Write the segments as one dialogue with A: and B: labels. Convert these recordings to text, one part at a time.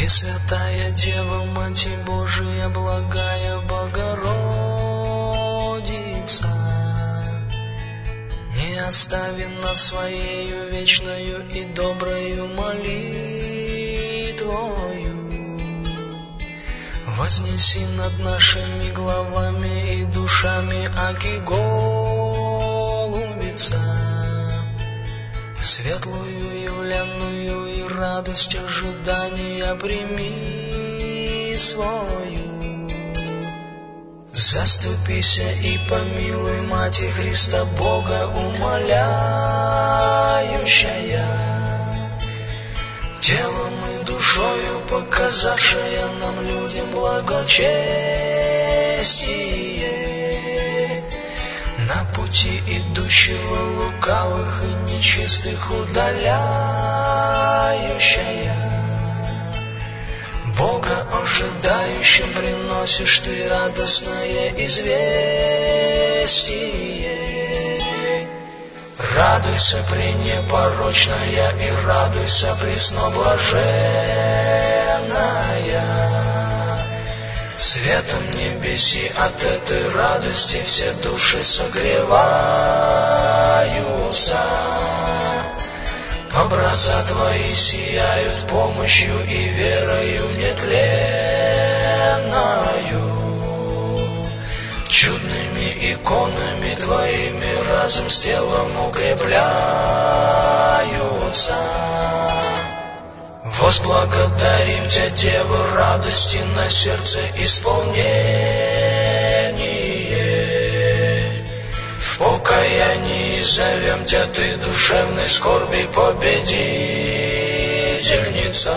A: Пресвятая Дева, Мать Божия, благая Богородица, не остави нас Своею вечною и доброю молитвою. Вознеси над нашими главами и душами аки голубица, светлую явленную и радость ожидания прими свою. Заступися и помилуй, Мати Христа Бога умоляющая, телом и душою показавшая нам людям благочестие, на пути идущего лукавых и нечистых удаляющая. Бога ожидающим приносишь ты радостное известие. Радуйся, пренепорочная, и радуйся, пресноблаженная. Светом небеси от этой радости все души согреваются. Образа Твои сияют помощью и верою нетленною. Чудными иконами Твоими разум с телом укрепляются. Возблагодарим Тебя, Дева, радости на сердце исполнение. В покаянии зовем Тебя, Ты душевной скорби победительница,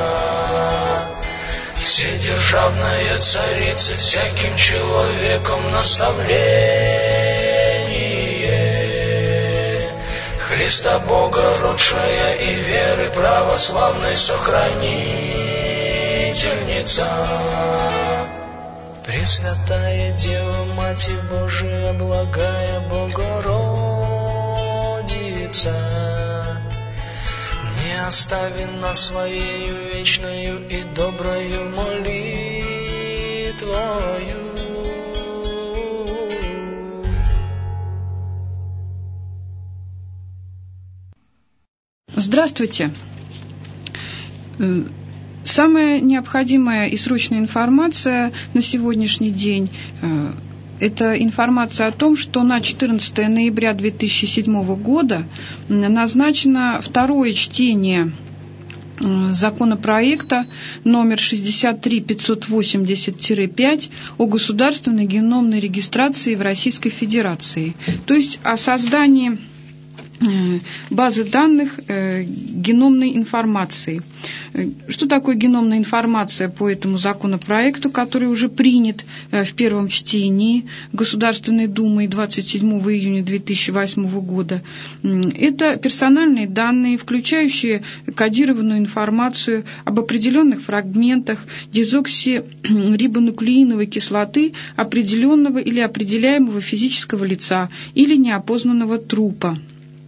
A: вседержавная царица, всяким человеком наставление. Христа Бога родшая и веры православной сохранительница. Пресвятая Дева, Мать Божия, благая Богородица, не остави нас Своею вечною и доброю молитвою.
B: Здравствуйте. Самая необходимая и срочная информация на сегодняшний день – это информация о том, что на 14 ноября 2007 года назначено второе чтение законопроекта номер 63580-5 о государственной геномной регистрации в Российской Федерации, то есть о создании базы данных геномной информации. Что такое геномная информация по этому законопроекту, который уже принят в первом чтении Государственной Думой 27 июня 2008 года? Это персональные данные, включающие кодированную информацию об определенных фрагментах дезоксирибонуклеиновой кислоты определенного или определяемого физического лица или неопознанного трупа.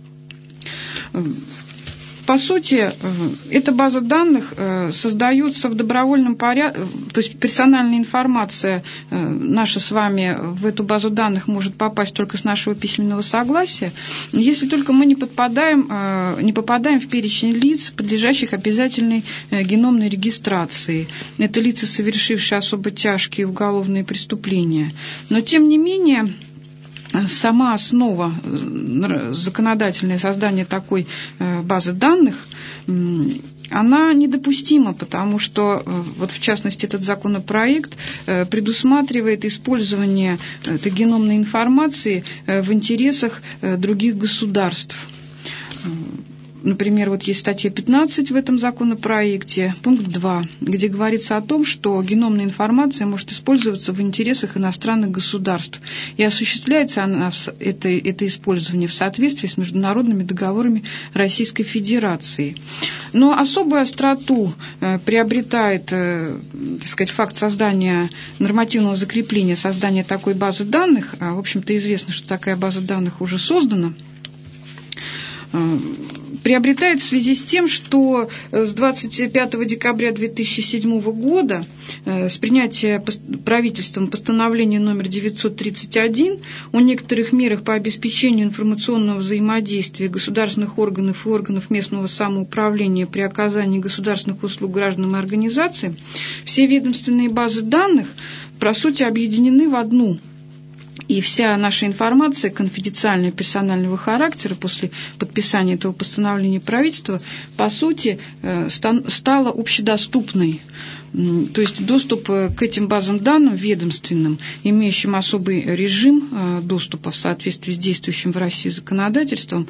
B: По сути, эта база данных создается в добровольном порядке, то есть персональная информация наша с вами в эту базу данных может попасть только с нашего письменного согласия, если только мы не попадаем в перечень лиц, подлежащих обязательной геномной регистрации. Это лица, совершившие особо тяжкие уголовные преступления. Но, тем не менее, сама основа законодательное создание такой базы данных, она недопустима, потому что, вот в частности, этот законопроект предусматривает использование этой геномной информации в интересах других государств. Например, вот есть статья 15 в этом законопроекте, пункт 2, где говорится о том, что геномная информация может использоваться в интересах иностранных государств. И осуществляется это использование в соответствии с международными договорами Российской Федерации. Но особую остроту приобретает, так сказать, факт создания нормативного закрепления, создания такой базы данных. В общем-то, известно, что такая база данных уже создана. приобретает в связи с тем, что с 25 декабря 2007 года с принятия правительством постановления номер 931 о некоторых мерах по обеспечению информационного взаимодействия государственных органов и органов местного самоуправления при оказании государственных услуг гражданам и организациям, все ведомственные базы данных, по сути, объединены в одну. И вся наша информация конфиденциального персонального характера после подписания этого постановления правительства, по сути, стала общедоступной. То есть доступ к этим базам данных ведомственным, имеющим особый режим доступа в соответствии с действующим в России законодательством,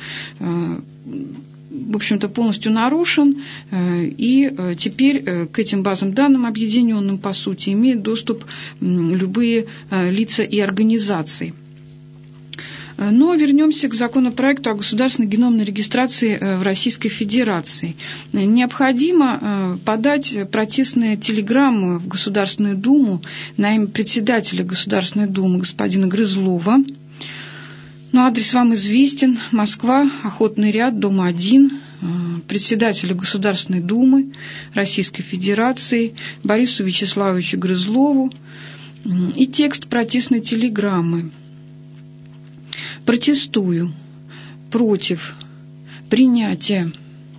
B: в общем-то, полностью нарушен, и теперь к этим базам данных, объединенным, по сути, имеют доступ любые лица и организации. Но вернемся к законопроекту о государственной геномной регистрации в Российской Федерации. Необходимо подать протестную телеграмму в Государственную Думу на имя председателя Государственной Думы господина Грызлова. Но адрес вам известен. Москва, Охотный ряд, дом 1, председателя Государственной Думы Российской Федерации Борису Вячеславовичу Грызлову. И текст протестной телеграммы. Протестую против принятия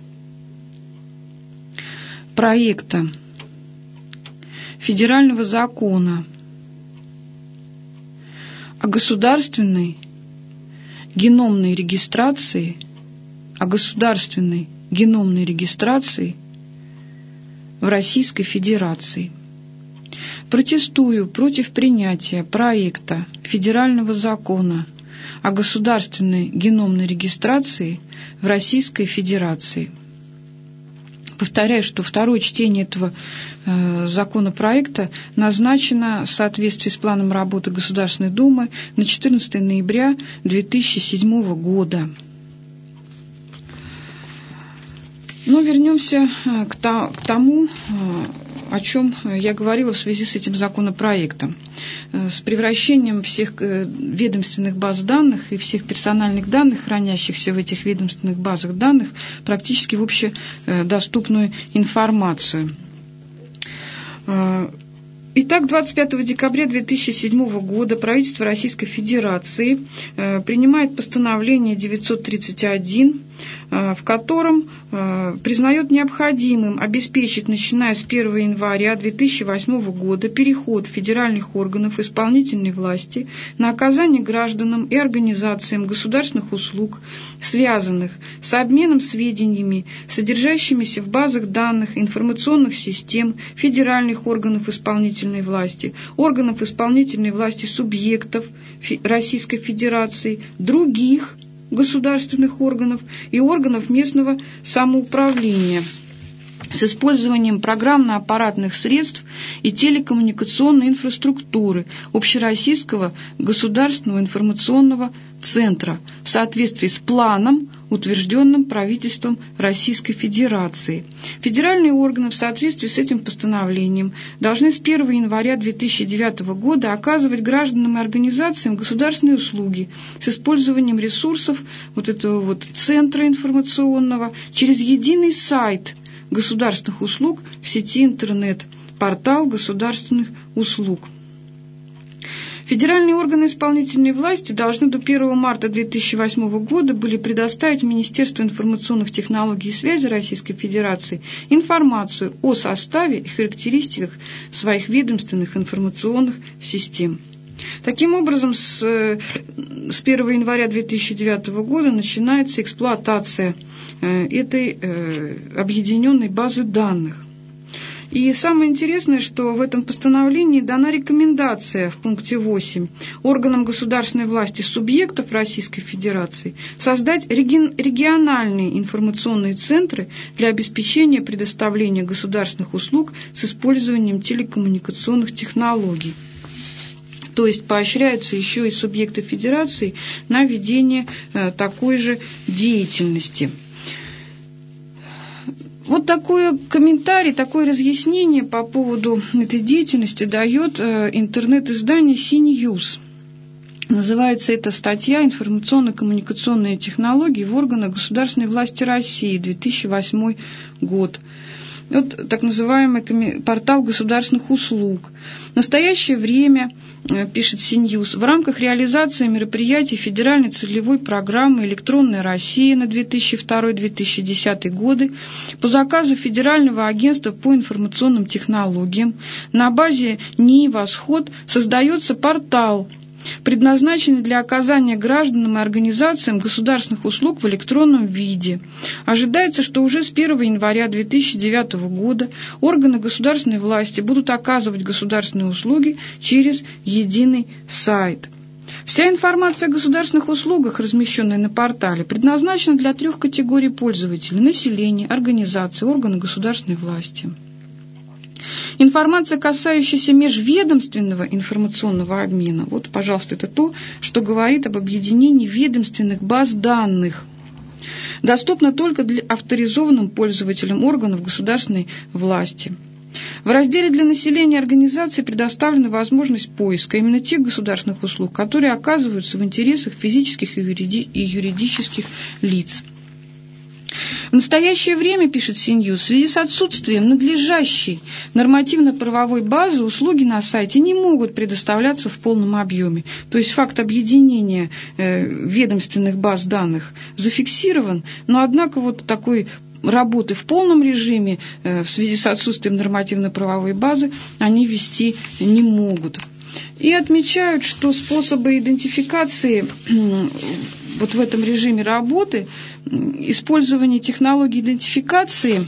B: проекта федерального закона о государственной геномной регистрации, в Российской Федерации. Протестую против принятия проекта федерального закона о государственной геномной регистрации в Российской Федерации. Повторяю, что второе чтение этого законопроекта назначено в соответствии с планом работы Государственной Думы на 14 ноября 2007 года. Но вернемся к тому, о чем я говорила в связи с этим законопроектом. С превращением всех ведомственных баз данных и всех персональных данных, хранящихся в этих ведомственных базах данных, практически в общедоступную информацию. Итак, 25 декабря 2007 года правительство Российской Федерации принимает постановление 931, в котором признает необходимым обеспечить, начиная с 1 января 2008 года, переход федеральных органов исполнительной власти на оказание гражданам и организациям государственных услуг, связанных с обменом сведениями, содержащимися в базах данных информационных систем федеральных органов исполнительной власти, органов исполнительной власти субъектов Российской Федерации, других государственных органов и органов местного самоуправления с использованием программно-аппаратных средств и телекоммуникационной инфраструктуры Общероссийского государственного информационного центра в соответствии с планом, утвержденным правительством Российской Федерации. Федеральные органы в соответствии с этим постановлением должны с 1 января 2009 года оказывать гражданам и организациям государственные услуги с использованием ресурсов этого центра информационного через единый сайт государственных услуг в сети интернет, портал государственных услуг. Федеральные органы исполнительной власти должны до 1 марта 2008 года были предоставить Министерству информационных технологий и связи Российской Федерации информацию о составе и характеристиках своих ведомственных информационных систем. Таким образом, с 1 января 2009 года начинается эксплуатация этой объединенной базы данных. И самое интересное, что в этом постановлении дана рекомендация в пункте 8 органам государственной власти субъектов Российской Федерации создать региональные информационные центры для обеспечения предоставления государственных услуг с использованием телекоммуникационных технологий. То есть поощряются еще и субъекты Федерации на ведение такой же деятельности. Вот такой комментарий, такое разъяснение по поводу этой деятельности дает интернет-издание CNews. Называется эта статья «Информационно-коммуникационные технологии в органах государственной власти России, 2008 год». Вот так называемый портал государственных услуг. В настоящее время, пишет CNews, в рамках реализации мероприятий федеральной целевой программы «Электронная Россия» на 2002-2010 годы по заказу Федерального агентства по информационным технологиям на базе НИИ «Восход» создается портал, предназначенный для оказания гражданам и организациям государственных услуг в электронном виде. Ожидается, что уже с 1 января 2009 года органы государственной власти будут оказывать государственные услуги через единый сайт. Вся информация о государственных услугах, размещенная на портале, предназначена для 3 категорий пользователей – населения, организаций, органы государственной власти. Информация, касающаяся межведомственного информационного обмена, вот, пожалуйста, это то, что говорит об объединении ведомственных баз данных, доступна только для авторизованным пользователям органов государственной власти. В разделе для населения и организаций предоставлена возможность поиска именно тех государственных услуг, которые оказываются в интересах физических и юридических лиц. В настоящее время, пишет CNews, в связи с отсутствием надлежащей нормативно-правовой базы услуги на сайте не могут предоставляться в полном объеме. То есть факт объединения ведомственных баз данных зафиксирован, но однако вот такой работы в полном режиме в связи с отсутствием нормативно-правовой базы они вести не могут. И отмечают, что способы идентификации вот в этом режиме работы, использование технологий идентификации,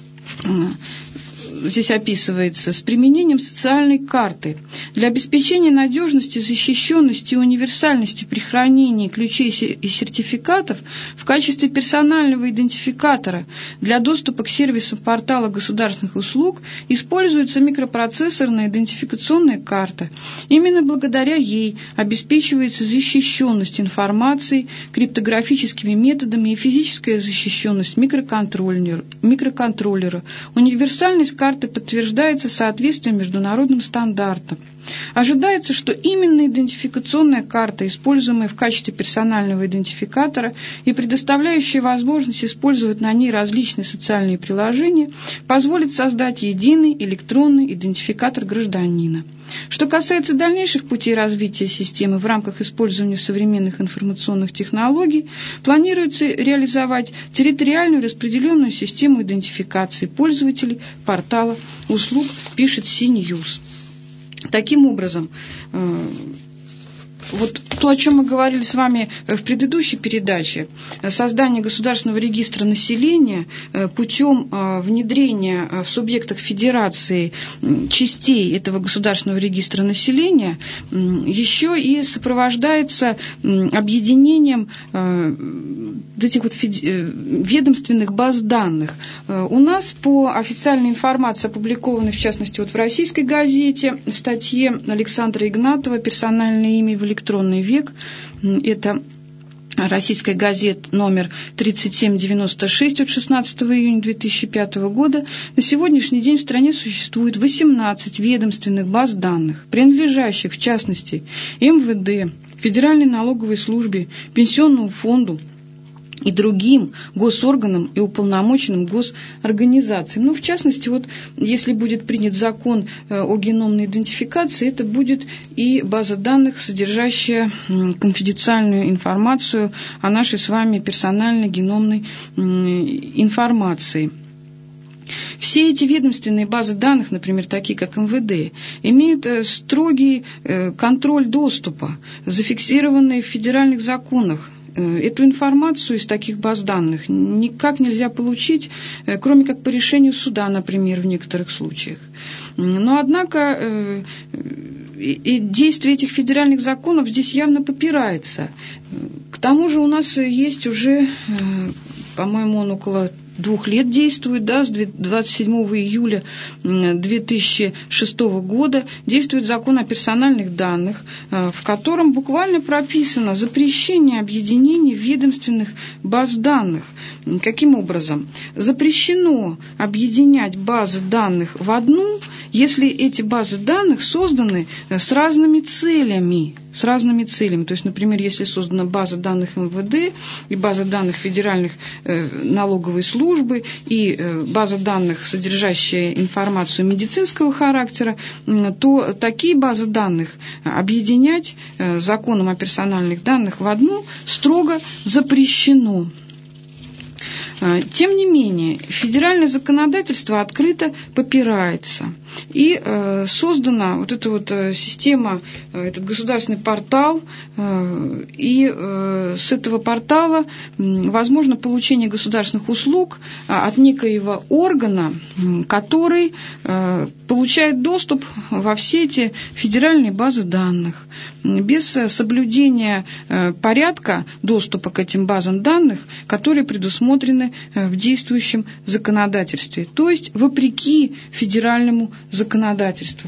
B: здесь описывается, с применением социальной карты. Для обеспечения надежности, защищенности и универсальности при хранении ключей и сертификатов в качестве персонального идентификатора для доступа к сервисам портала государственных услуг используется микропроцессорная идентификационная карта. Именно благодаря ей обеспечивается защищенность информации криптографическими методами и физическая защищенность микроконтроллера. Универсальность карты подтверждается соответствием международным стандартам. Ожидается, что именно идентификационная карта, используемая в качестве персонального идентификатора и предоставляющая возможность использовать на ней различные социальные приложения, позволит создать единый электронный идентификатор гражданина. Что касается дальнейших путей развития системы в рамках использования современных информационных технологий, планируется реализовать территориальную распределенную систему идентификации пользователей портала услуг, пишет CNews. Таким образом, вот то, о чем мы говорили с вами в предыдущей передаче, создание государственного регистра населения путем внедрения в субъектах федерации частей этого государственного регистра населения еще и сопровождается объединением этих вот ведомственных баз данных. У нас по официальной информации, опубликованной в частности вот в «Российской газете», в статье Александра Игнатова «Персональное имя в электронный век», это «Российская газета» номер 3796 от 16 июня 2005 года, на сегодняшний день в стране существует 18 ведомственных баз данных, принадлежащих в частности МВД, Федеральной налоговой службе, Пенсионному фонду и другим госорганам и уполномоченным госорганизациям. Ну, в частности, вот, если будет принят закон о геномной идентификации, это будет и база данных, содержащая конфиденциальную информацию о нашей с вами персональной геномной информации. Все эти ведомственные базы данных, например, такие как МВД, имеют строгий контроль доступа, зафиксированный в федеральных законах. Эту информацию из таких баз данных никак нельзя получить, кроме как по решению суда, например, в некоторых случаях. Но, однако, и действие этих федеральных законов здесь явно попирается. К тому же у нас есть уже, по-моему, он около 2 лет действует, да, с 27 июля 2006 года действует закон о персональных данных, в котором буквально прописано запрещение объединения ведомственных баз данных. Каким образом? Запрещено объединять базы данных в одну если эти базы данных созданы с разными целями. То есть, например, если создана база данных МВД и база данных федеральных налоговой службы и база данных, содержащая информацию медицинского характера, то такие базы данных объединять законом о персональных данных в одну строго запрещено. Тем не менее, федеральное законодательство открыто попирается. И создана вот эта вот система, этот государственный портал, и с этого портала возможно получение государственных услуг от некоего органа, который получает доступ во все эти федеральные базы данных. Без соблюдения порядка доступа к этим базам данных, которые предусмотрены в действующем законодательстве, то есть вопреки федеральному законодательству.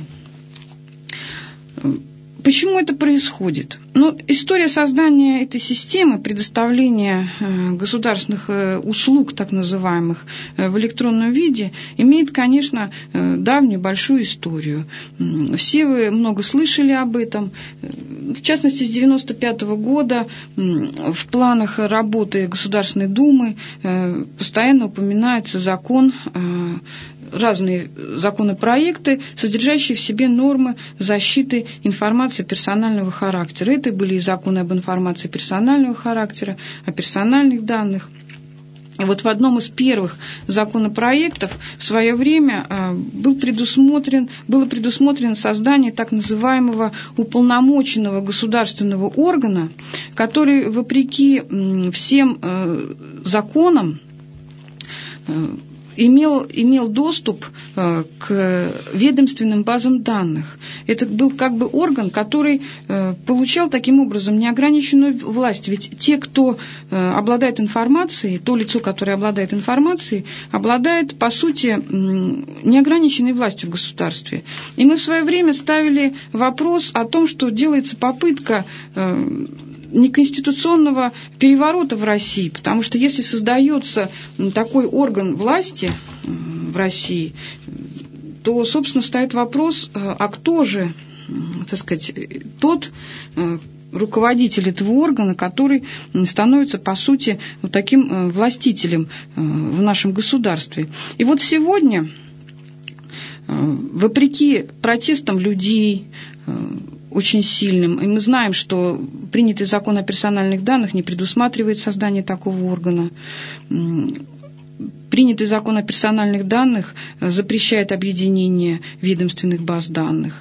B: Почему это происходит? История создания этой системы, предоставления государственных услуг, так называемых, в электронном виде, имеет, конечно, давнюю большую историю. Все вы много слышали об этом. В частности, с 1995 года в планах работы Государственной Думы постоянно упоминается разные законопроекты, содержащие в себе нормы защиты информации персонального характера. Это были и законы об информации персонального характера, о персональных данных. И вот в одном из первых законопроектов в свое время было предусмотрено создание так называемого уполномоченного государственного органа, который, вопреки всем законам, имел доступ к ведомственным базам данных. Это был как бы орган, который получал таким образом неограниченную власть. Ведь те, кто обладает информацией, то лицо, которое обладает информацией, обладает, по сути, неограниченной властью в государстве. И мы в свое время ставили вопрос о том, что делается попытка неконституционного переворота в России, потому что если создается такой орган власти в России, то, собственно, встает вопрос, а кто же, так сказать, тот руководитель этого органа, который становится, по сути, вот таким властителем в нашем государстве. И вот сегодня, вопреки протестам людей, очень сильным. И мы знаем, что принятый закон о персональных данных не предусматривает создание такого органа. Принятый закон о персональных данных запрещает объединение ведомственных баз данных.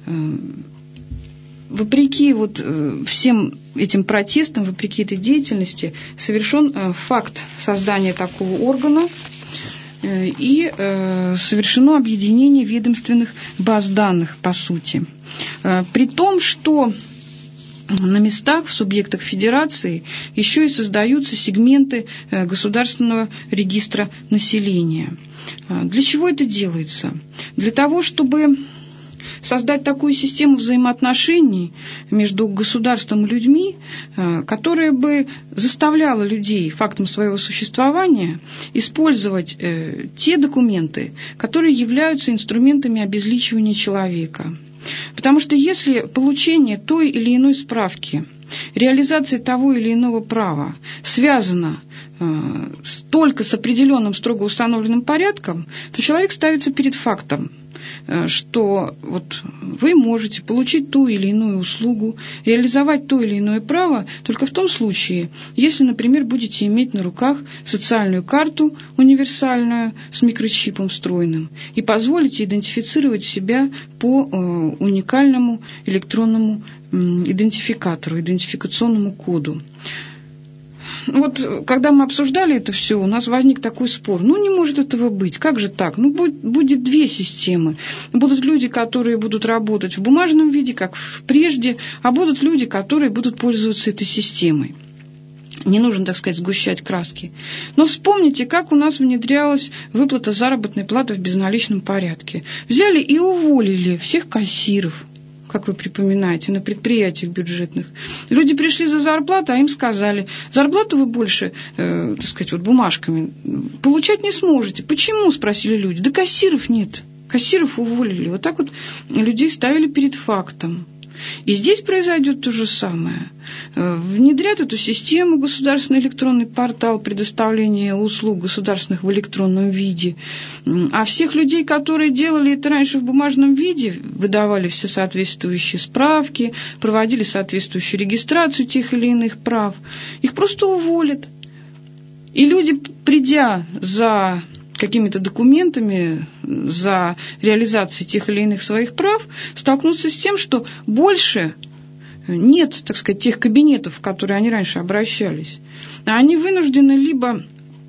B: Вопреки всем этим протестам, вопреки этой деятельности, совершен факт создания такого органа, и совершено объединение ведомственных баз данных, по сути. При том, что на местах, в субъектах федерации, еще и создаются сегменты государственного регистра населения. Для чего это делается? Для того, чтобы создать такую систему взаимоотношений между государством и людьми, которая бы заставляла людей фактом своего существования использовать те документы, которые являются инструментами обезличивания человека. Потому что если получение той или иной справки, реализация того или иного права связана только с определенным строго установленным порядком, то человек ставится перед фактом, что вы можете получить ту или иную услугу, реализовать то или иное право только в том случае, если, например, будете иметь на руках социальную карту универсальную с микрочипом встроенным и позволите идентифицировать себя по уникальному электронному идентификатору, идентификационному коду. Когда мы обсуждали это все, у нас возник такой спор. Не может этого быть. Как же так? Будет две системы. Будут люди, которые будут работать в бумажном виде, как прежде, а будут люди, которые будут пользоваться этой системой. Не нужно, так сказать, сгущать краски. Но вспомните, как у нас внедрялась выплата заработной платы в безналичном порядке. Взяли и уволили всех кассиров, как вы припоминаете, на предприятиях бюджетных. Люди пришли за зарплату, а им сказали, зарплату вы больше, так сказать, бумажками получать не сможете. Почему, спросили люди. Да кассиров нет. Кассиров уволили. Вот так вот людей ставили перед фактом. И здесь произойдет то же самое. Внедрят эту систему, государственный электронный портал предоставления услуг государственных в электронном виде. А всех людей, которые делали это раньше в бумажном виде, выдавали все соответствующие справки, проводили соответствующую регистрацию тех или иных прав, их просто уволят. И люди, придя за какими-то документами, за реализацией тех или иных своих прав, столкнутся с тем, что больше нет, так сказать, тех кабинетов, в которые они раньше обращались. А они вынуждены либо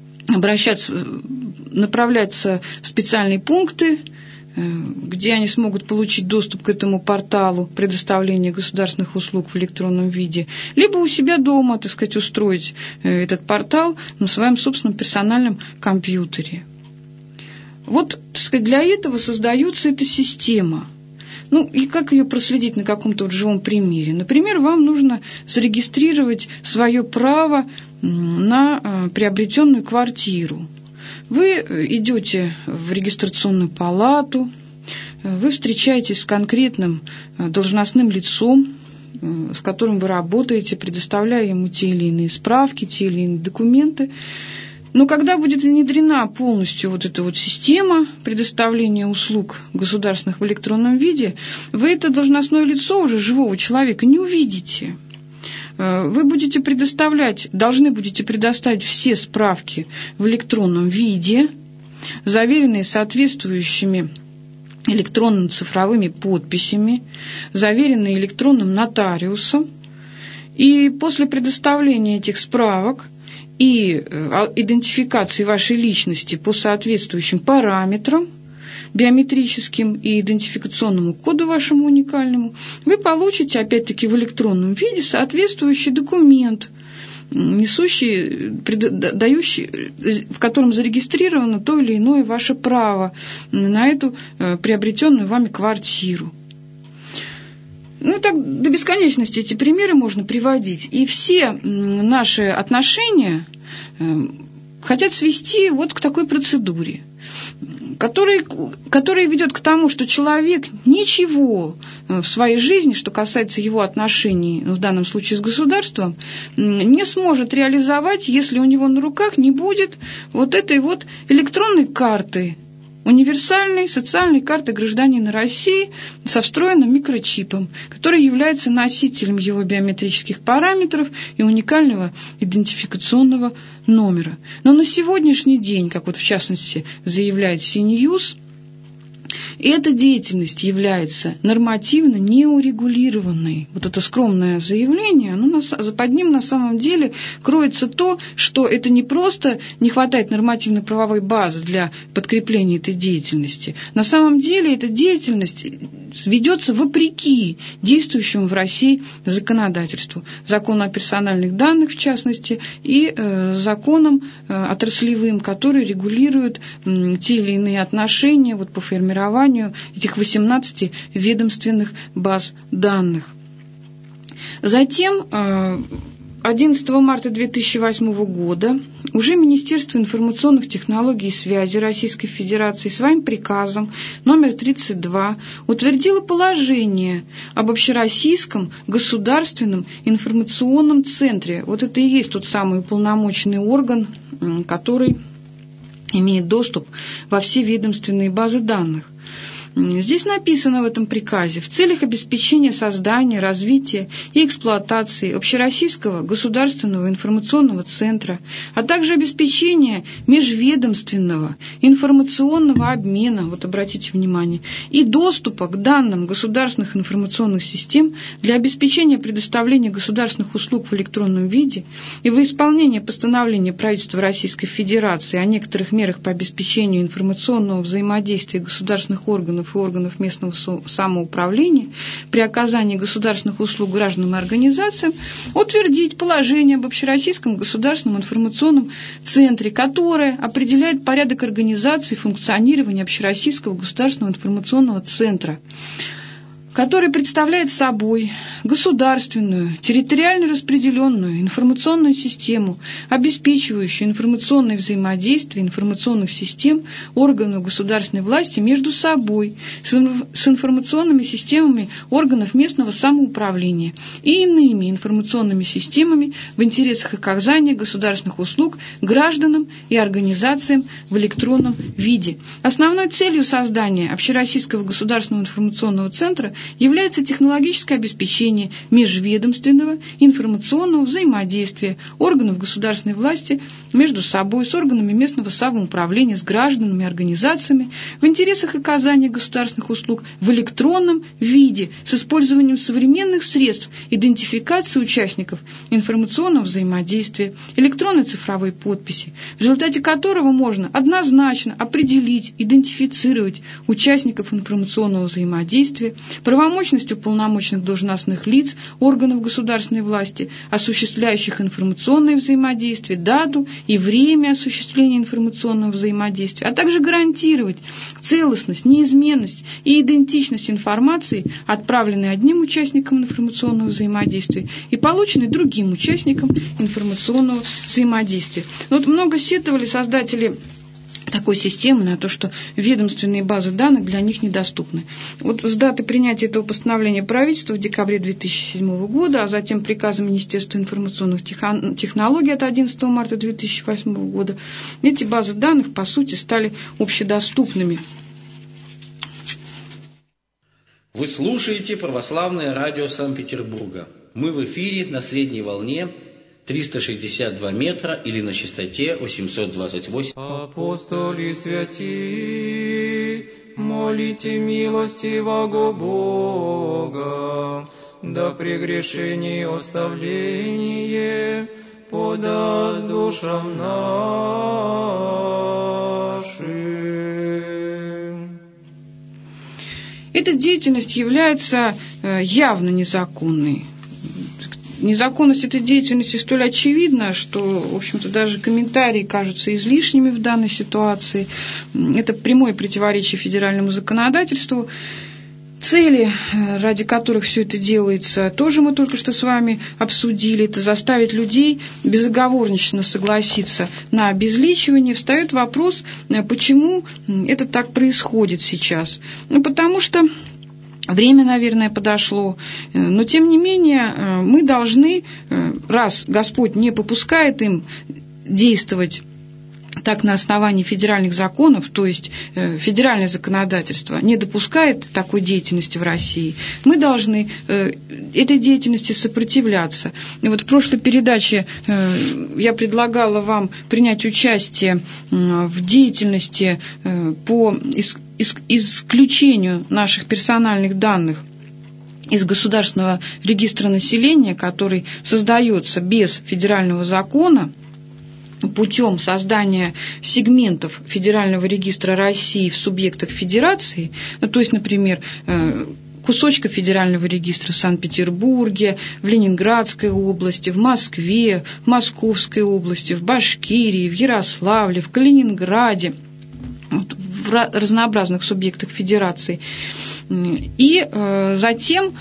B: направляться в специальные пункты, где они смогут получить доступ к этому порталу предоставления государственных услуг в электронном виде, либо у себя дома, так сказать, устроить этот портал на своем собственном персональном компьютере. Вот, так сказать, для этого создается эта система. Ну, и как ее проследить на каком-то вот живом примере? Например, вам нужно зарегистрировать свое право на приобретенную квартиру. Вы идете в регистрационную палату, вы встречаетесь с конкретным должностным лицом, с которым вы работаете, предоставляя ему те или иные справки, те или иные документы. Но когда будет внедрена полностью вот эта вот система предоставления услуг государственных в электронном виде, вы это должностное лицо уже живого человека не увидите. Вы должны будете предоставить все справки в электронном виде, заверенные соответствующими электронными цифровыми подписями, заверенные электронным нотариусом. И после предоставления этих справок и идентификации вашей личности по соответствующим параметрам, биометрическим и идентификационному коду вашему уникальному, вы получите, опять-таки, в электронном виде соответствующий документ, дающий, в котором зарегистрировано то или иное ваше право на эту приобретенную вами квартиру. Ну, так до бесконечности эти примеры можно приводить. И все наши отношения хотят свести вот к такой процедуре, которая ведет к тому, что человек ничего в своей жизни, что касается его отношений, в данном случае с государством, не сможет реализовать, если у него на руках не будет вот этой вот электронной карты, универсальной социальной карты гражданина России со встроенным микрочипом, который является носителем его биометрических параметров и уникального идентификационного номера. Но на сегодняшний день, как вот в частности заявляет CNews, эта деятельность является нормативно неурегулированной. Вот это скромное заявление, под ним на самом деле кроется то, что это не просто не хватает нормативной правовой базы для подкрепления этой деятельности. На самом деле эта деятельность ведется вопреки действующему в России законодательству. Закону о персональных данных, в частности, и законам отраслевым, которые регулируют те или иные отношения вот, по формированию этих 18 ведомственных баз данных. Затем 11 марта 2008 года уже Министерство информационных технологий и связи Российской Федерации своим приказом номер 32 утвердило положение об общероссийском государственном информационном центре. Вот это и есть тот самый уполномоченный орган, который имеет доступ во все ведомственные базы данных. Здесь написано в этом приказе: в целях обеспечения создания, развития и эксплуатации общероссийского государственного информационного центра, а также обеспечения межведомственного информационного обмена, вот обратите внимание, и доступа к данным государственных информационных систем для обеспечения предоставления государственных услуг в электронном виде и во исполнение постановления правительства Российской Федерации о некоторых мерах по обеспечению информационного взаимодействия государственных органов и органов местного самоуправления при оказании государственных услуг гражданам и организациям, утвердить положение об общероссийском государственном информационном центре, которое определяет порядок организации и функционирования общероссийского государственного информационного центра. который представляет собой государственную, территориально распределенную информационную систему, обеспечивающую информационное взаимодействие информационных систем органов государственной власти между собой, с информационными системами органов местного самоуправления и иными информационными системами в интересах оказания государственных услуг гражданам и организациям в электронном виде. Основной целью создания Общероссийского государственного информационного центра является технологическое обеспечение межведомственного информационного взаимодействия органов государственной власти между собой, с органами местного самоуправления, с гражданами и организациями в интересах оказания государственных услуг в электронном виде с использованием современных средств идентификации участников информационного взаимодействия, электронной цифровой подписи, в результате которого можно однозначно определить, идентифицировать участников информационного взаимодействия, правомочностью полномочных должностных лиц органов государственной власти, осуществляющих информационное взаимодействие, дату и время осуществления информационного взаимодействия, а также гарантировать целостность, неизменность и идентичность информации, отправленной одним участником информационного взаимодействия и полученной другим участником информационного взаимодействия. Вот много сетовали создатели такой системы на то, что ведомственные базы данных для них недоступны. Вот с даты принятия этого постановления правительства в декабре 2007 года, а затем приказа Министерства информационных технологий от 11 марта 2008 года, эти базы данных, по сути, стали общедоступными.
C: Вы слушаете Православное радио Санкт-Петербурга. Мы в эфире на средней волне 362 метра или на частоте 828.
D: Апостоли святи, молите милостивого Бога, да прегрешение оставление подаст душам нашим.
B: Эта деятельность является явно незаконной. Незаконность этой деятельности столь очевидна, что, в общем-то, даже комментарии кажутся излишними в данной ситуации. Это прямое противоречие федеральному законодательству. Цели, ради которых все это делается, тоже мы только что с вами обсудили. Это заставить людей безоговорочно согласиться на обезличивание. Встает вопрос, почему это так происходит сейчас. Потому что время, наверное, подошло, но тем не менее мы должны, раз Господь не попускает им действовать так на основании федеральных законов, то есть федеральное законодательство не допускает такой деятельности в России, мы должны этой деятельности сопротивляться. И вот в прошлой передаче я предлагала вам принять участие в деятельности по исключению наших персональных данных из Государственного регистра населения, который создается без федерального закона, путем создания сегментов Федерального регистра России в субъектах федерации, то есть, например, кусочка Федерального регистра в Санкт-Петербурге, в Ленинградской области, в Москве, в Московской области, в Башкирии, в Ярославле, в Калининграде, в разнообразных субъектах федерации. И затем,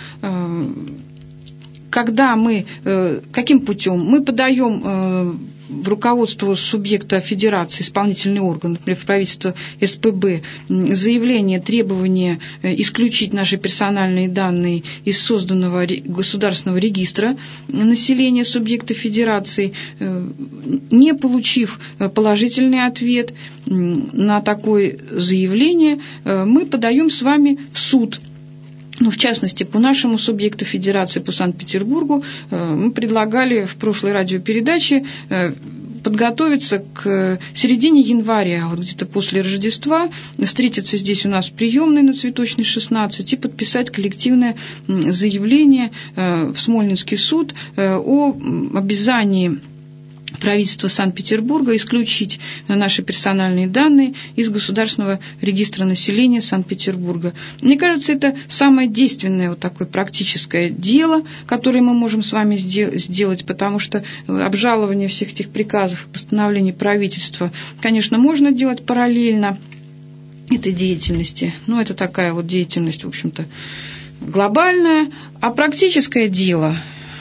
B: когда мы, каким путем? Мы подаем в руководство субъекта федерации, исполнительный орган, например, в правительство СПБ, заявление, требование исключить наши персональные данные из созданного государственного регистра населения субъекта федерации, не получив положительный ответ на такое заявление, мы подаем с вами в суд. В частности, по нашему субъекту федерации, по Санкт-Петербургу, мы предлагали в прошлой радиопередаче подготовиться к середине января, вот где-то после Рождества, встретиться здесь у нас в приемной на Цветочной, 16, и подписать коллективное заявление в Смольнинский суд о обязании правительства Санкт-Петербурга исключить наши персональные данные из Государственного регистра населения Санкт-Петербурга. Мне кажется, это самое действенное вот такое практическое дело, которое мы можем с вами сделать, потому что обжалование всех этих приказов и постановлений правительства, конечно, можно делать параллельно этой деятельности, но это такая вот деятельность, в общем-то, глобальное, а практическое дело,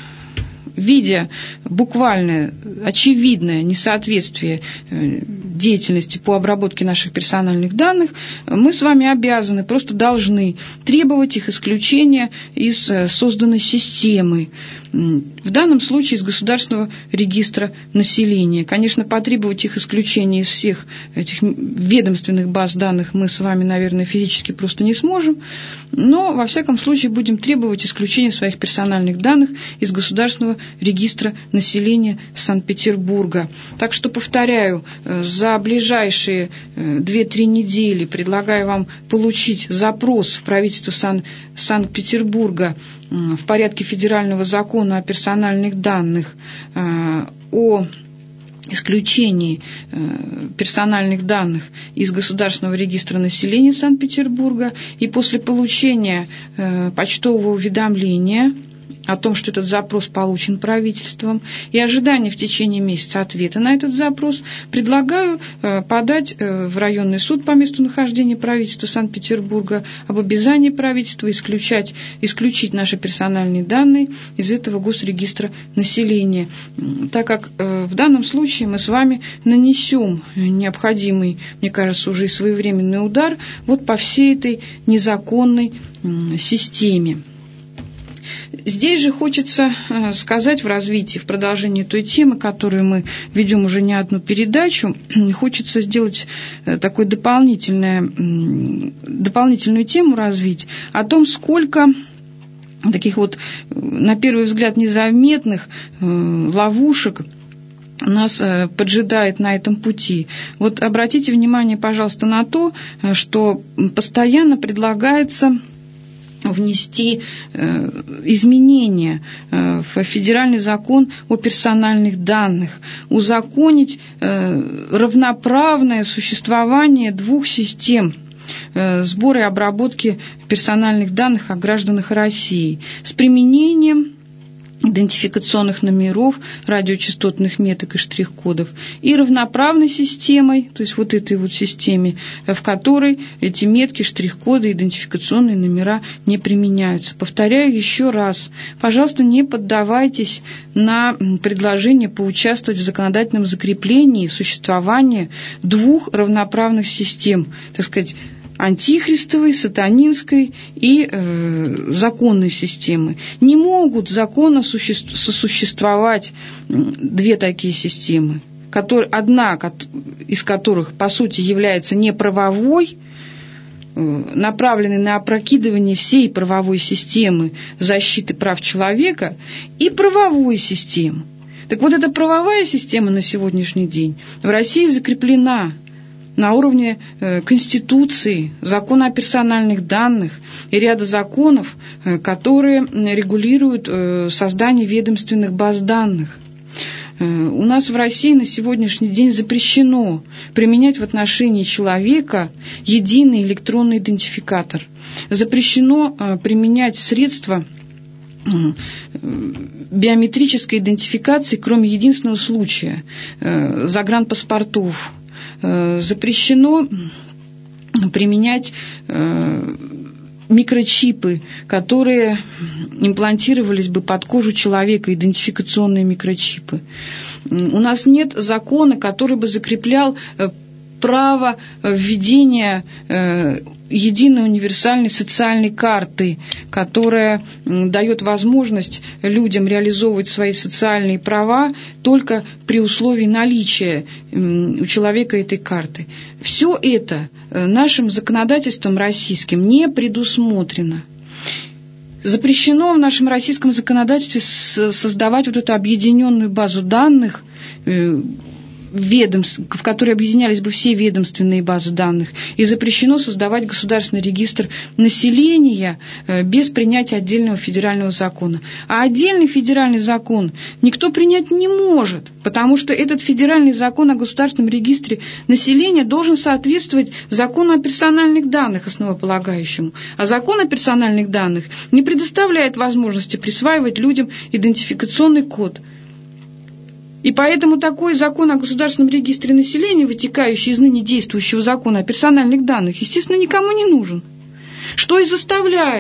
B: видя буквальное, очевидное несоответствие деятельности по обработке наших персональных данных, мы с вами обязаны, просто должны требовать их исключения из созданной системы, в данном случае из Государственного регистра населения. Конечно, потребовать их исключения из всех этих ведомственных баз данных мы с вами, наверное, физически просто не сможем, но, во всяком случае, будем требовать исключения своих персональных данных из Государственного регистра населения Санкт-Петербурга. Так что, повторяю, за ближайшие 2-3 недели предлагаю вам получить запрос в правительство Санкт-Петербурга в порядке федерального закона о персональных данных о исключении персональных данных из Государственного регистра населения Санкт-Петербурга, и после получения почтового уведомления о том, что этот запрос получен правительством, и ожидания в течение месяца ответа на этот запрос, предлагаю подать в районный суд по месту нахождения правительства Санкт-Петербурга об обязании правительства исключить наши персональные данные из этого госрегистра населения, так как в данном случае мы с вами нанесем необходимый, мне кажется, уже и своевременный удар вот по всей этой незаконной системе. Здесь же хочется сказать в развитии, в продолжении той темы, которую мы ведем уже не одну передачу, хочется сделать такую дополнительную тему развить о том, сколько таких вот, на первый взгляд, незаметных ловушек нас поджидает на этом пути. Вот обратите внимание, пожалуйста, на то, что постоянно предлагается внести изменения в федеральный закон о персональных данных, узаконить равноправное существование двух систем сбора и обработки персональных данных о гражданах России с применением идентификационных номеров, радиочастотных меток и штрих-кодов, и равноправной системой, то есть вот этой вот системе, в которой эти метки, штрих-коды, идентификационные номера не применяются. Повторяю еще раз, пожалуйста, не поддавайтесь на предложение поучаствовать в законодательном закреплении существования двух равноправных систем, так сказать, антихристовой, сатанинской и законной системы. Не могут законно сосуществовать две такие системы, одна из которых, по сути, является неправовой, направленной на опрокидывание всей правовой системы защиты прав человека, и правовой системы. Так вот, эта правовая система на сегодняшний день в России закреплена на уровне Конституции, закона о персональных данных и ряда законов, которые регулируют создание ведомственных баз данных. У нас в России на сегодняшний день запрещено применять в отношении человека единый электронный идентификатор. Запрещено применять средства биометрической идентификации, кроме единственного случая загранпаспортов. Запрещено применять микрочипы, которые имплантировались бы под кожу человека, идентификационные микрочипы. У нас нет закона, который бы закреплял право введения единой универсальной социальной карты, которая дает возможность людям реализовывать свои социальные права только при условии наличия у человека этой карты. Все это нашим законодательством российским не предусмотрено. Запрещено в нашем российском законодательстве создавать вот эту объединенную базу данных, в которой объединялись бы все ведомственные базы данных, и запрещено создавать государственный регистр населения без принятия отдельного федерального закона. А отдельный федеральный закон никто принять не может, потому что этот федеральный закон о государственном регистре населения должен соответствовать закону о персональных данных основополагающему. А закон о персональных данных не предоставляет возможности присваивать людям идентификационный код. И поэтому такой закон о государственном регистре населения, вытекающий из ныне действующего закона о персональных данных, естественно, никому не нужен. Что и заставляет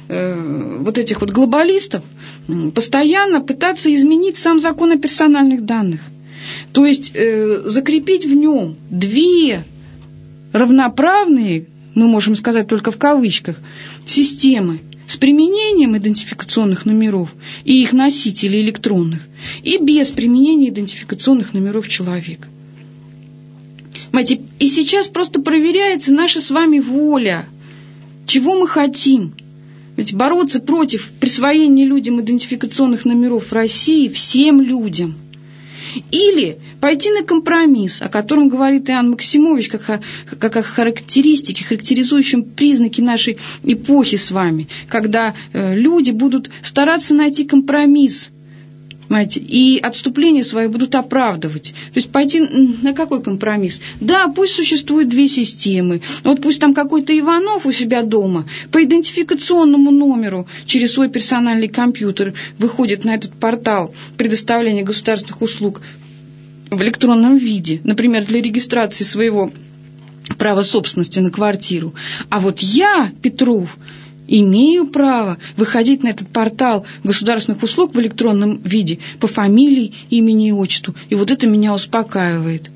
B: вот этих вот глобалистов постоянно пытаться изменить сам закон о персональных данных. То есть закрепить в нем две равноправные, мы можем сказать только в кавычках, системы с применением идентификационных номеров и их носителей электронных, и без применения идентификационных номеров человека. Понимаете, и сейчас просто проверяется наша с вами воля, чего мы хотим. Ведь бороться против присвоения людям идентификационных номеров в России всем людям. Или пойти на компромисс, о котором говорит Иоанн Максимович, как о характеристике, характеризующем признаки нашей эпохи с вами, когда люди будут стараться найти компромисс, понимаете, и отступления свои будут оправдывать. То есть пойти на какой компромисс? Да, пусть существует две системы. Вот пусть там какой-то Иванов у себя дома по идентификационному номеру через свой персональный компьютер выходит на этот портал предоставления государственных услуг в электронном виде, например, для регистрации своего права собственности на квартиру. А вот я, Петров, имею право выходить на этот портал государственных услуг в электронном виде по фамилии, имени и отчеству. И вот это меня успокаивает.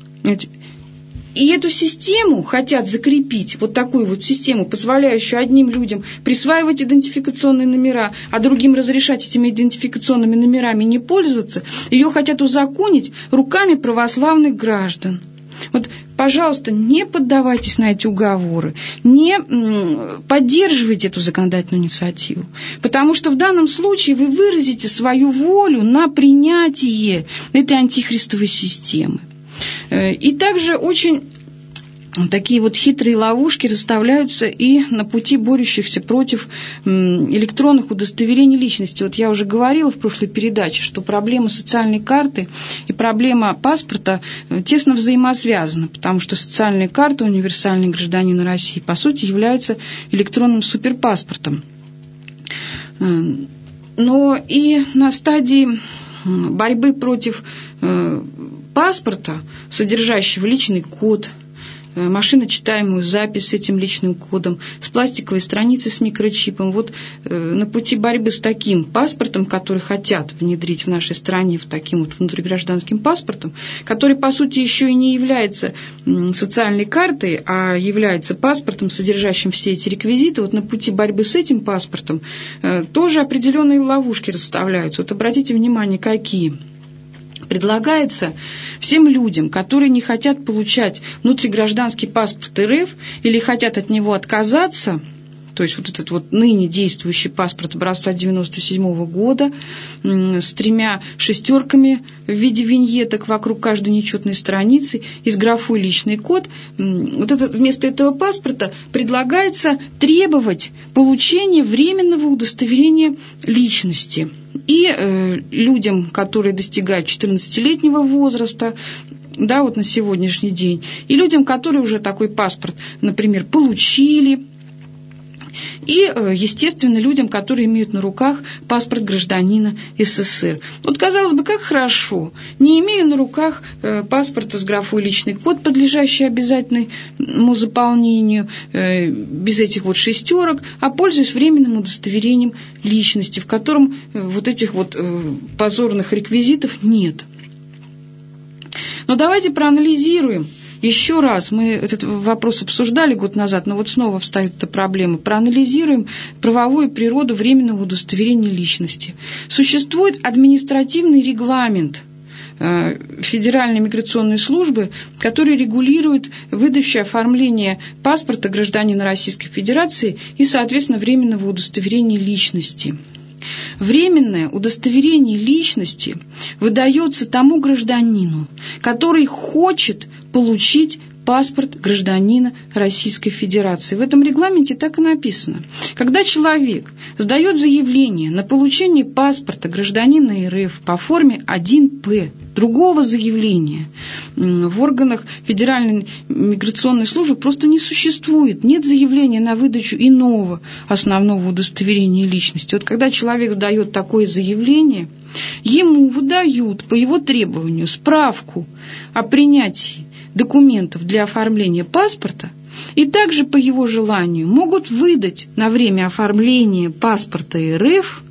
B: И эту систему хотят закрепить, вот такую вот систему, позволяющую одним людям присваивать идентификационные номера, а другим разрешать этими идентификационными номерами не пользоваться. Ее хотят узаконить руками православных граждан. Вот, пожалуйста, не поддавайтесь на эти уговоры, не поддерживайте эту законодательную инициативу, потому что в данном случае вы выразите свою волю на принятие этой антихристовой системы. И также очень такие вот хитрые ловушки расставляются и на пути борющихся против электронных удостоверений личности. Вот я уже говорила в прошлой передаче, что проблема социальной карты и проблема паспорта тесно взаимосвязаны, потому что социальная карта универсальный гражданин России, по сути, является электронным суперпаспортом. Но и на стадии борьбы против паспорта, содержащего личный код, машиночитаемую запись с этим личным кодом, с пластиковой страницей с микрочипом. Вот на пути борьбы с таким паспортом, который хотят внедрить в нашей стране, в таким вот внутригражданским паспортом, который, по сути, еще и не является социальной картой, а является паспортом, содержащим все эти реквизиты, вот на пути борьбы с этим паспортом тоже определенные ловушки расставляются. Вот обратите внимание, какие. Предлагается всем людям, которые не хотят получать внутригражданский паспорт РФ или хотят от него отказаться, то есть вот этот вот ныне действующий паспорт образца 1997 года с 3 шестерками в виде виньеток вокруг каждой нечетной страницы и с графой «Личный код», вот это, вместо этого паспорта предлагается требовать получения временного удостоверения личности. И людям, которые достигают 14-летнего возраста, да, вот на сегодняшний день, и людям, которые уже такой паспорт, например, получили, и, естественно, людям, которые имеют на руках паспорт гражданина СССР. Вот, казалось бы, как хорошо. Не имею на руках паспорта с графой «Личный код», подлежащий обязательному заполнению, без этих вот шестерок, а пользуюсь временным удостоверением личности, в котором вот этих вот позорных реквизитов нет. Но давайте проанализируем. Еще раз, мы этот вопрос обсуждали год назад, но вот снова встает эта проблема. Проанализируем правовую природу временного удостоверения личности. Существует административный регламент Федеральной миграционной службы, который регулирует выдачу оформления паспорта гражданина Российской Федерации и, соответственно, временного удостоверения личности. Временное удостоверение личности выдается тому гражданину, который хочет получить паспорт гражданина Российской Федерации. В этом регламенте так и написано. Когда человек сдает заявление на получение паспорта гражданина РФ по форме 1П, другого заявления в органах Федеральной миграционной службы просто не существует. Нет заявления на выдачу иного основного удостоверения личности. Вот когда человек сдает такое заявление, ему выдают по его требованию справку о принятии документов для оформления паспорта, и также по его желанию могут выдать на время оформления паспорта РФ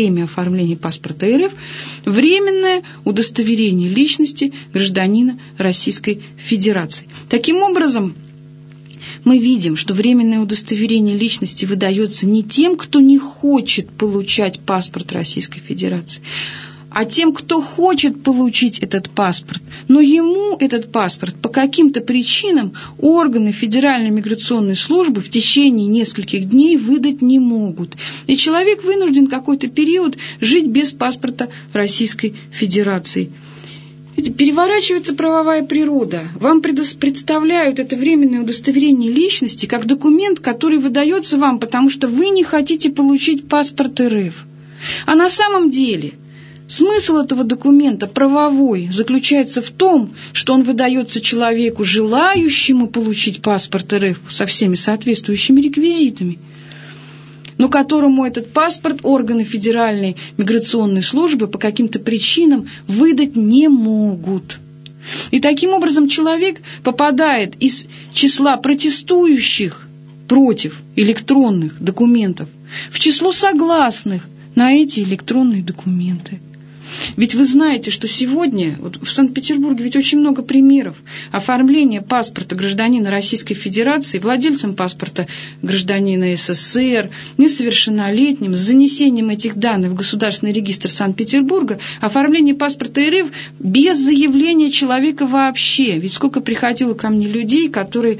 B: временное удостоверение личности гражданина Российской Федерации. Таким образом, мы видим, что временное удостоверение личности выдается не тем, кто не хочет получать паспорт Российской Федерации, а тем, кто хочет получить этот паспорт, но ему этот паспорт по каким-то причинам органы Федеральной миграционной службы в течение нескольких дней выдать не могут. И человек вынужден какой-то период жить без паспорта Российской Федерации. Переворачивается правовая природа. Вам представляют это временное удостоверение личности как документ, который выдается вам, потому что вы не хотите получить паспорт РФ. А на самом деле смысл этого документа правовой заключается в том, что он выдается человеку, желающему получить паспорт РФ со всеми соответствующими реквизитами, но которому этот паспорт органы Федеральной миграционной службы по каким-то причинам выдать не могут. И таким образом человек попадает из числа протестующих против электронных документов в число согласных на эти электронные документы. Ведь вы знаете, что сегодня вот в Санкт-Петербурге ведь очень много примеров оформления паспорта гражданина Российской Федерации, владельцем паспорта гражданина СССР, несовершеннолетним, с занесением этих данных в Государственный регистр Санкт-Петербурга, оформление паспорта РФ без заявления человека вообще. Ведь сколько приходило ко мне людей, которые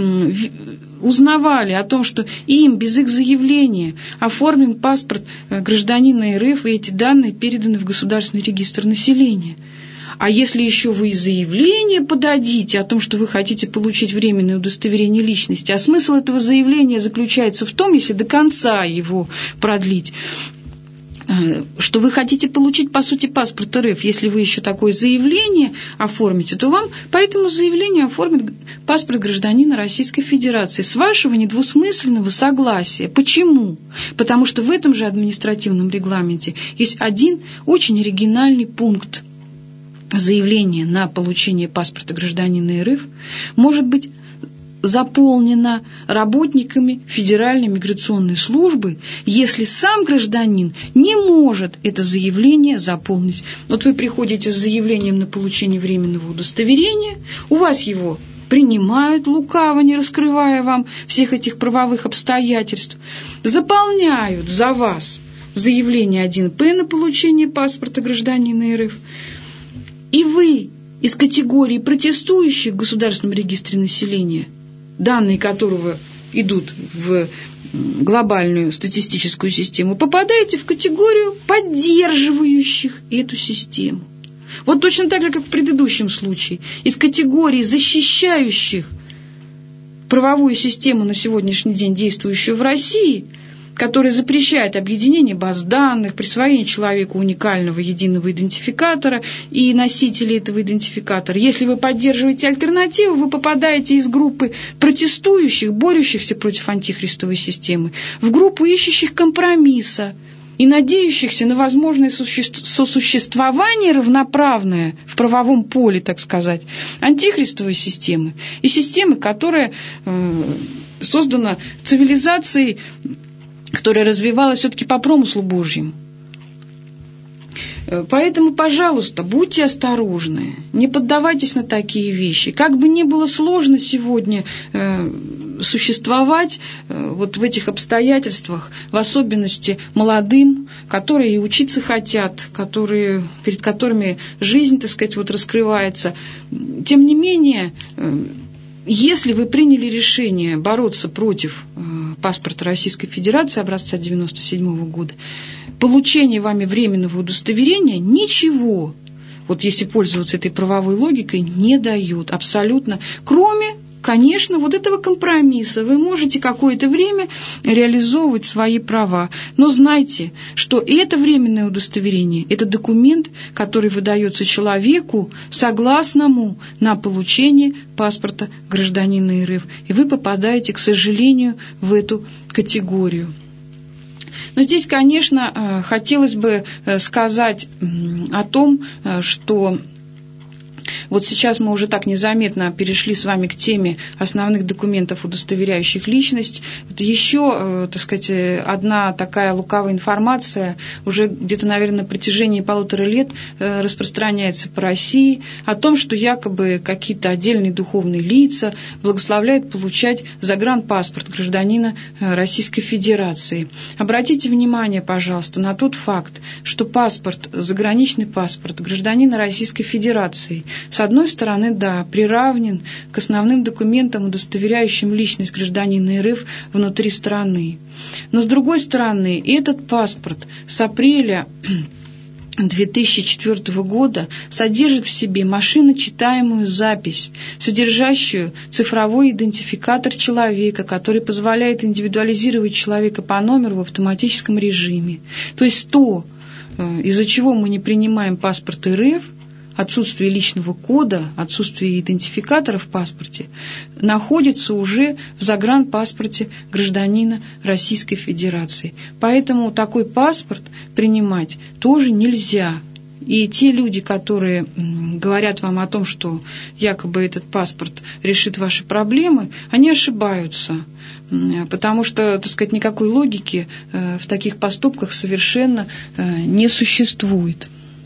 B: узнавали о том, что им без их заявления оформлен паспорт гражданина РФ, и эти данные переданы в Государственный регистр населения. А если еще вы и заявление подадите о том, что вы хотите получить временное удостоверение личности, а смысл этого заявления заключается в том, если до конца его продлить, что вы хотите получить, по сути, паспорт РФ. Если вы еще такое заявление оформите, то вам по этому заявлению оформят паспорт гражданина Российской Федерации с вашего недвусмысленного согласия. Почему? Потому что в этом же административном регламенте есть один очень оригинальный пункт. Заявление на получение паспорта гражданина РФ может быть заполнена работниками Федеральной миграционной службы, если сам гражданин не может это заявление заполнить. Вот вы приходите с заявлением на получение временного удостоверения, у вас его принимают лукаво, не раскрывая вам всех этих правовых обстоятельств, заполняют за вас заявление 1П на получение паспорта гражданина РФ, и вы из категории протестующих в Государственном регистре населения, данные которого идут в глобальную статистическую систему, попадаете в категорию поддерживающих эту систему. Вот точно так же, как в предыдущем случае, из категории защищающих правовую систему на сегодняшний день, действующую в России, которая запрещает объединение баз данных, присвоение человеку уникального единого идентификатора и носителей этого идентификатора. Если вы поддерживаете альтернативу, вы попадаете из группы протестующих, борющихся против антихристовой системы, в группу ищущих компромисса и надеющихся на возможное сосуществование равноправное в правовом поле, так сказать, антихристовой системы и системы, которая создана цивилизацией, которая развивалась все-таки по промыслу Божьему. Поэтому, пожалуйста, будьте осторожны, не поддавайтесь на такие вещи. Как бы ни было сложно сегодня существовать вот в этих обстоятельствах, в особенности молодым, которые и учиться хотят, перед которыми жизнь, так сказать, вот раскрывается, тем не менее, если вы приняли решение бороться против паспорта Российской Федерации образца 1997 года, получение вами временного удостоверения ничего, вот если пользоваться этой правовой логикой, не дает абсолютно, кроме, конечно, вот этого компромисса. Вы можете какое-то время реализовывать свои права, но знайте, что это временное удостоверение – это документ, который выдается человеку, согласному на получение паспорта гражданина РФ, и вы попадаете, к сожалению, в эту категорию. Но здесь, конечно, хотелось бы сказать о том, что Вот сейчас мы уже так незаметно перешли с вами к теме основных документов, удостоверяющих личность. Вот еще, так сказать, одна такая лукавая информация уже где-то, наверное, на протяжении 1,5 лет распространяется по России о том, что якобы какие-то отдельные духовные лица благословляют получать загранпаспорт гражданина Российской Федерации. Обратите внимание, пожалуйста, на тот факт, что паспорт, заграничный паспорт гражданина Российской Федерации, с одной стороны, да, приравнен к основным документам, удостоверяющим личность гражданина РФ внутри страны. Но, с другой стороны, этот паспорт с апреля 2004 года содержит в себе машиночитаемую запись, содержащую цифровой идентификатор человека, который позволяет индивидуализировать человека по номеру в автоматическом режиме. То есть то, из-за чего мы не принимаем паспорт РФ, отсутствие личного кода, отсутствие идентификатора в паспорте, находится уже в загранпаспорте гражданина Российской Федерации. Поэтому такой паспорт принимать тоже нельзя. И те люди, которые говорят вам о том, что якобы этот паспорт решит ваши проблемы, они ошибаются. Потому что, так сказать, никакой логики в таких поступках совершенно не существует.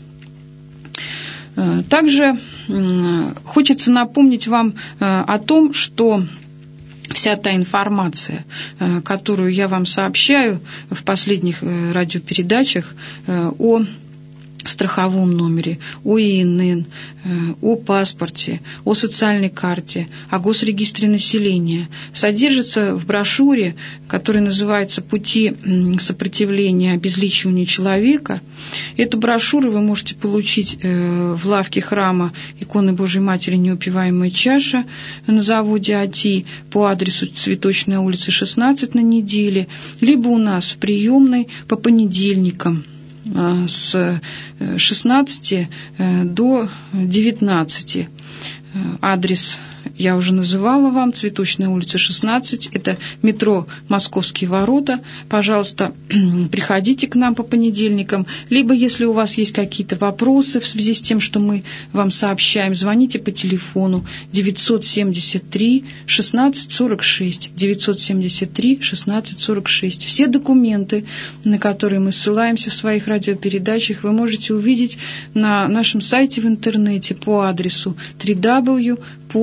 B: Также хочется напомнить вам о том, что вся та информация, которую я вам сообщаю в последних радиопередачах о страховом номере, о ИНН, о паспорте, о социальной карте, о госрегистре населения, содержится в брошюре, которая называется «Пути сопротивления обезличиванию человека». Эту брошюру вы можете получить в лавке храма Иконы Божией Матери «Неупиваемая чаша» на заводе АТИ по адресу Цветочная улица, 16 на Неделе, либо у нас в приемной по понедельникам с 16 до 19. Адрес я уже называла вам, Цветочная улица, 16, это метро «Московские ворота». Пожалуйста, приходите к нам по понедельникам, либо, если у вас есть какие-то вопросы в связи с тем, что мы вам сообщаем, звоните по телефону 973 16 46, 973 16 46. Все документы, на которые мы ссылаемся в своих радиопередачах, вы можете увидеть на нашем сайте в интернете по адресу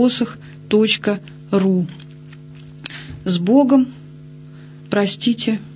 B: www.posokh.ru. С Богом, простите,